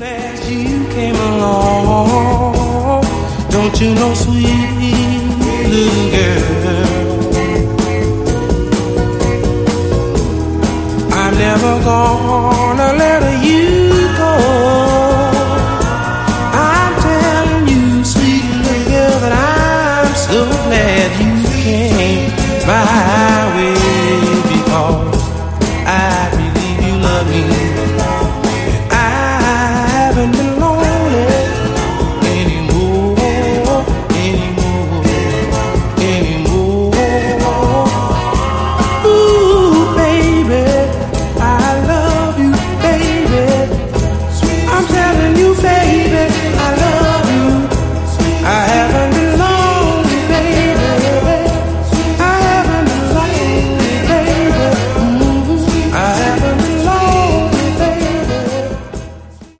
as you came along, don't you know, sweet little girl, I'm never gonna let you go. I'm telling you, sweet little girl, that I'm so glad you came my way, because I believe you love me. Baby,